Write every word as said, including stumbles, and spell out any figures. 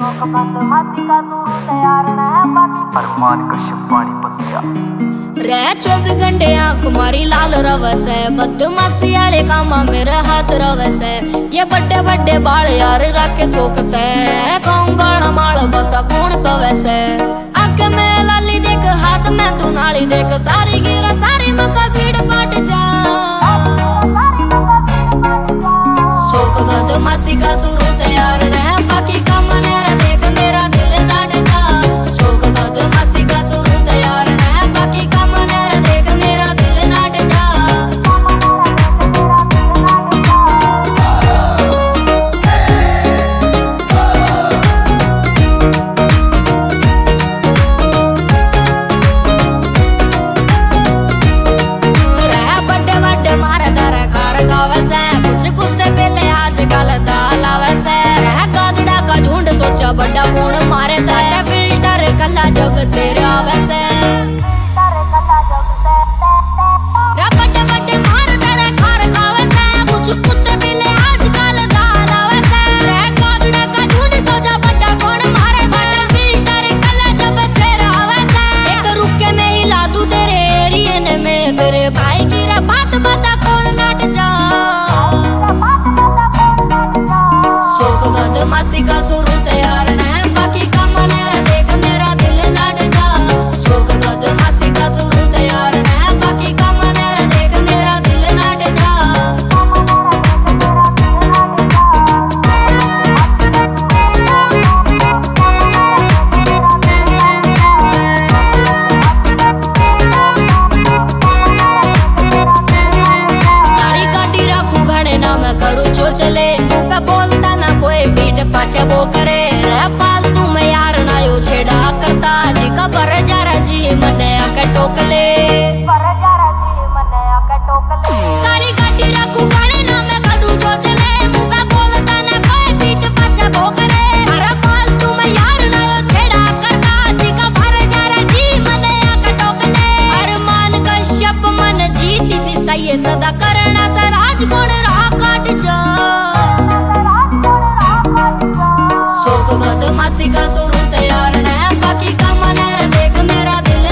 बदमाशी का शुरू तैयार न है बाकी अरमान कश्यप पानी पतिया रह चौबीस घंटे आंख मारी लाल रवस है बदमाशी आले कामा मेरे हाथ रवस है ये बड़े बड़े बाल यार रखे सोखते है कौन गाला माल बता कौन कवस है आंख में लाली देख हाथ में दुनाली देख सारी गिरा सारी मका भीड़ पाट जा शोक बदमाशी का शुरू तैयार न है बाकी काम न देख मेरा दिल लाट जा शोक बदमाशी का शुरू तैयार न है बाकी काम न देख मेरा दिल लाट जा रह बड़े बड़े मारे दर घर गावस है कुछ कुत्ते पहले आजकल दाल आवस है रह गादड़ा का झुंड सोचा बड़ा कौन मारे दाया फिल्टर कला जब सिर आवस है रह बड़े बड़े मारे दर घर गावस है कुछ कुत्ते पहले आजकल दाल आवस है रह गादड़ा का झुंड सोचा बड़ा कौन मारे दाया फिल्टर कला जब सिर आवस है एक रुके में हिला दूं तेरे एरिया में तेरे भाई की रा बात बता कौन नाट जा शोक बदमाशी का शुरू तैयार न है बाकी काम न देख मेरा दिल लाट जा शोक बदमाशी का शुरू तैयार न है बाकी काम न देख मेरा दिल लाट जा मैं करूँ जो चले मुँह पे बोलता ना कोई पीठ पाछे वो करे रह फालतू में यार ना यो छेड़ा करता जी का पर जरा जी मने आके टोकले काली गाड़ी रखू गाने ना मैं करूँ जो चले मुँह पे बोलता ना कोई पीठ पाछे वो करे रह फालतू में यार ना यो छेड़ा करता जी का पर जरा जी मने आके टोकले अरमान कश्यप मन जीती सी सही सदा करना सा राज गुण काट जा शोक बदमाशी का शुरू तैयार न है बाकी काम न देख मेरा दिल